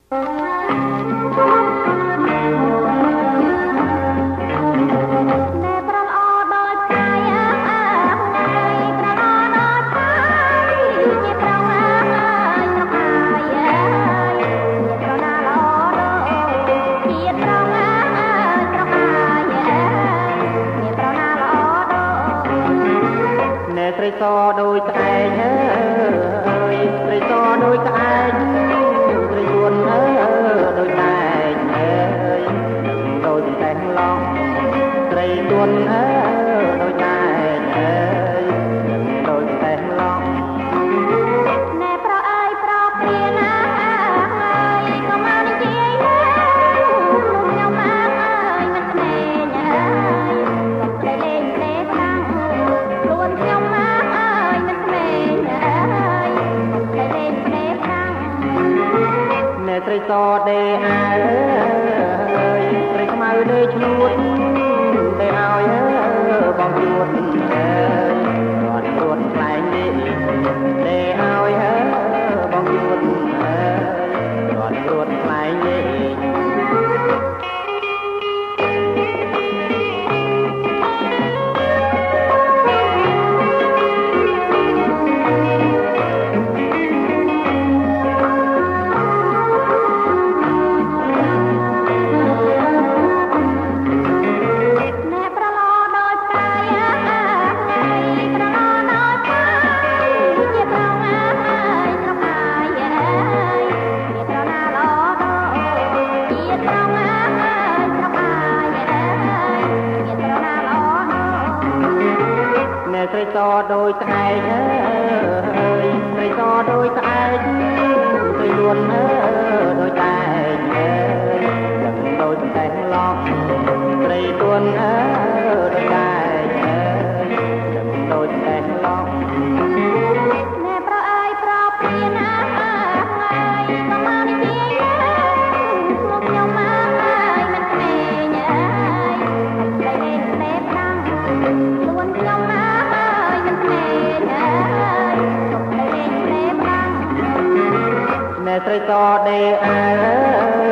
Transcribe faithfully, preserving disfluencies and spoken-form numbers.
ត្រីសដូចក្អែកអើយត្រីសដូចក្អែកត្រីយួនអើដូចតែកអើយដូចតែឡងត្រីយួនអើដូចតែកអើយដូចតែឡងណែប្រអើយប្រព្រាណាហើយក៏មកនិយាយណាខ្ញុំមកអើយមិនស្នេហ៍អើយកុំទៅលេងទេខាងខ្លួនខ្ញុំមកអើយមិនស្នេហ៍អើយកុំទៅលេងទេខាងណែត្រីសដេអើយត្រីខ្មៅដេឈ្នួតដេឲ្យអើបងជួតអើយរត់រួតខ្លែងនេះដេឲ្យអើបងជួតអើយរត់រួតខ្លែងនេះត្រីសដូចក្អែកអើយត្រីសដូចក្អែកត្រីយួនអើដូចតែកអើយយ៉ាងដូចតែឡងត្រីយួនអើដូចតែកអើយយ៉ាងដូចតែឡងណែប្រអើយប្រព្រាណាហើយក៏មកនិយាយណាមកខ្ញុំមកអើយមិនស្នេហ៍អើយកុំទៅលេងទេខាងខ្លួនខ្ញុំមកណែត្រីសដេអើយ